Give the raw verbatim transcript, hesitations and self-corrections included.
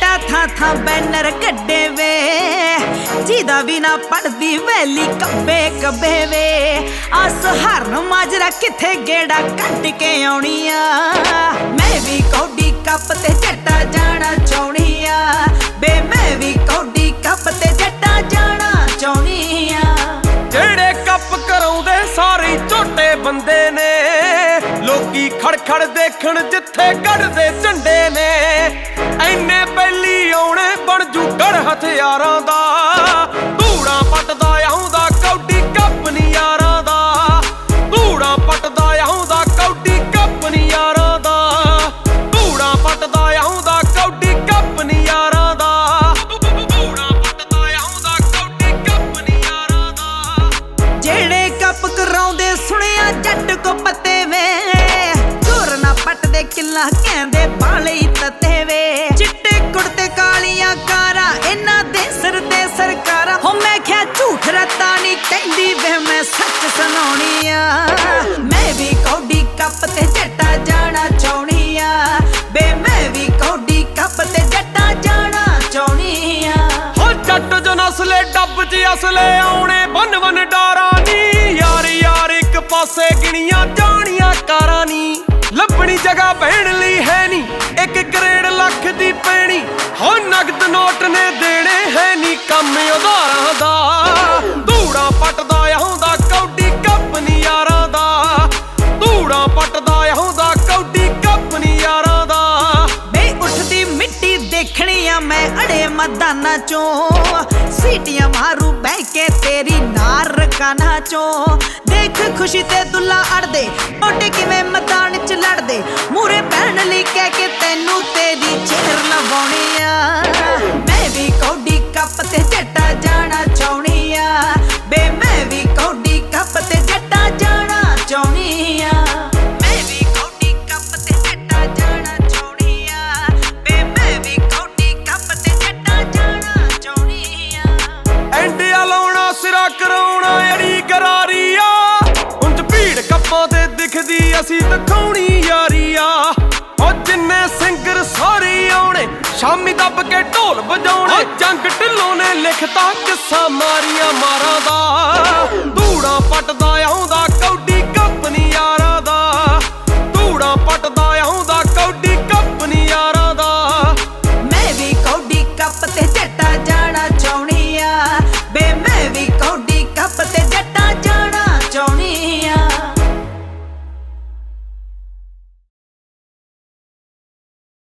ਜੱਟਾ ਥਾਂ ਥਾਂ ਬੈਨਰ ਕੱਢੇ ਵੇ, ਜਿਹਦਾ ਵੀ ਨਾ ਪੜਦੀ ਵੈਲੀ ਕੱਬੇ ਕੱਬੇ ਵੇ। ਆਸ ਹਰਨ ਮਾਜਰਾ ਕਿੱਥੇ ਗੇੜਾ ਕੱਢ ਕੇ ਆਉਣੀ ਆ, ਮੈਂ ਵੀ ਕੌਡੀ ਕੱਪ ਤੇ ਜੱਟਾ ਜਾਣਾ ਚਾਹੁੰਦੀ ਆ ਬੇ, ਮੈਂ ਵੀ ਕੌਡੀ ਕੱਪ ਤੇ ਜੱਟਾ ਜਾਣਾ ਚਾਹੁੰਦੀ ਆ। ਜਿਹੜੇ ਕੱਪ ਕਰਾਉਂਦੇ ਸਾਰੇ ਝੋਟੇ ਬੰਦੇ ਨੇ, ਲੋਕੀ ਖੜਖੜ ਦੇਖਣ ਜਿੱਥੇ ਕੱਢਦੇ ਝੰਡੇ ਨੇ। ਐਨੇ ਪਹਿਲੀ ਆਉਣੇ ਬਣ ਜੂ ਗੜ ਹਥਿਆਰਾਂ ਦਾ, ਧੂੜਾਂ ਪੱਟਦਾ ਆਉਂਦਾ ਕੌਡੀ ਕੱਪ ਨੀ ਯਾਰਾਂ ਦਾ, ਧੂੜਾਂ ਪੱਟਦਾ ਆਉਂਦਾ ਕੌਡੀ ਕੱਪ ਨੀ ਯਾਰਾਂ ਦਾ, ਧੂੜਾਂ ਪੱਟਦਾ ਆਉਂਦਾ ਕੌਡੀ ਕੱਪ ਨੀ ਯਾਰਾਂ ਦਾ, ਧੂੜਾਂ ਪੱਟਦਾ ਆਉਂਦਾ ਕੌਡੀ ਕੱਪ ਨੀ ਯਾਰਾਂ ਦਾ। ਜਿਹੜੇ ਕੱਪ ਕਰਾਉਂਦੇ ਸੁਣਿਆ ਜੱਟ ਕੋ ਪੱਤੇ ਵੇ, ਜ਼ੋਰ ਨਾ ਪੱਟਦੇ ਕਿੱਲਾ ਕਹਿੰਦੇ ਬਾਲੇ ਤੱਤੇ ਵੇ। ਚਿੱਟੇ ਕੁੜਤੇ ਕਾਲੀਆਂ ਕਾਰਾਂ ਇਹਨਾਂ ਦੇ ਸਿਰ ਤੇ ਸਰਕਾਰਾਂ, ਹੋ ਮੈਂ ਕਿਹਾ ਝੂਠ ਰੱਤਾ ਨਹੀਂ ਕਹਿੰਦੀ ਵੇ, ਮੈਂ ਸੱਚ ਸੁਣਾਉਣੀ ਆ। ਮੈਂ ਵੀ ਕੌਡੀ ਕੱਪ ਤੇ ਜੱਟਾ ਜਾਣਾ ਚਾਹੁੰਦੀ ਆ ਬੇ, ਮੈਂ ਵੀ ਕੌਡੀ ਕੱਪ ਤੇ ਜੱਟਾ ਜਾਣਾ ਚਾਹੁੰਦੀ ਆ। ਹੋ ਜੱਟ ਜੋ ਨਸਲੇ ਡੱਬ 'ਚ ਅਸਲੇ ਆਉਣੇ ਬਨ ਬਨ ਡਾਰਾਂ ਨੀ, ਯਾਰ ਯਾਰ ਇੱਕ ਪਾਸੇ ਗਿਣੀਆਂ ਜਾਣੀਆਂ ਕਾਰਾਂ ਨੀ। ਲੱਭਣੀ ਜਗ੍ਹਾ ਬਹਿਣ ਲਈ ਹੈ ਨੀ, ਇੱਕ ਕਰੇੜ ਲੱਖ ਦੀ ਪੈਣੀ। ਹੋ ਨਗਦ ਨੋਟ ਨੇ ਦੇਣੇ ਹੈ ਨੀ ਕੰਮ ਉਧਾਰਾਂ ਦਾ, ਧੂੜਾਂ ਪੱਟਦਾ ਆਉਂਦਾ ਕੌਡੀ ਕੱਪ ਨੀ ਯਾਰਾਂ ਦਾ, ਧੂੜਾਂ ਪੱਟਦਾ ਆਉਂਦਾ ਕੌਡੀ ਕੱਪ ਨੀ ਯਾਰਾਂ ਦਾ। ਬੇ ਉੱਠਦੀ ਮਿੱਟੀ ਦੇਖਣੀ ਆ ਮੈਂ ਅੜੇ ਮੈਦਾਨਾਂ ਚੋਂ, ਸੀਟੀਆਂ ਮਾਰੂ ਬਹਿ ਕੇ ਤੇਰੀ ਨਾਰ ਕਾਨਾਂ ਚੋਂ। ਦੇਖ ਖੁਸ਼ੀ ਤੇ ਦੁੱਲਾ ਅੜਦੇ ਮੋਢੇ ਕਿਵੇਂ ਮੈਦਾਨ ਚ ਲੜਦੇ, ਮੂਰੇ ਪੈਣ ਲਈ ਕਹਿ ਕੇ ਤੈਨੂੰ ਤੇਰੀ ਚੇਰ ਲਵਾਉਣੀ ਆ। ਮੈਂ ਵੀ ਕੌਡੀ ਕੱਪ ਤੇ ਜੱਟਾ ਜਾਣਾ ਚਾਹੁੰਦੀ ਆ ਬੇ, ਮੈਂ ਵੀ ਕੌਡੀ ਕੱਪ ਤੇ ਜੱਟਾ ਜਾਣਾ ਚਾਹੁੰਦੀ ਆ। ਮੈਂ ਵੀ ਕੌਡੀ ਕੱਪ ਤੇ ਜੱਟਾ ਜਾਣਾ ਚਾਹੁੰਦੀ ਆ ਬੇ, ਮੈਂ ਵੀ ਕੌਡੀ ਕੱਪ ਤੇ ਜੱਟਾ ਜਾਣਾ ਚਾਹੁੰਦੀ ਆ। ਐਂਡਿਆ ਲਾਉਣਾ ਸਿਰਾ ਕਰਾਉਣਾ ਅੜੀ ਗਰਾਰੀ ਆ, ਉਂਝ ਭੀੜ ਕੱਪਾਂ ਤੇ ਦਿਖਦੀ ਅਸੀਂ ਦਿਖਾਉਣੀ ਯਾਰੀ ਆ। ਉਹ ਜਿੰਨੇ ਸਿੰਗਰ ਸਾਰੇ ਆਉਣੇ ਸ਼ਾਮੀ ਦੱਬ ਕੇ ਢੋਲ ਵਜਾਉਣੇ, ਜੰਗ ਢਿੱਲੋਂ ਨੇ ਲਿਖਤਾ ਕਿੱਸਾ ਮਾਰੀਆਂ ਮਾਰਾਂ ਦਾ, ਧੂੜਾਂ ਪੱਟਦਾ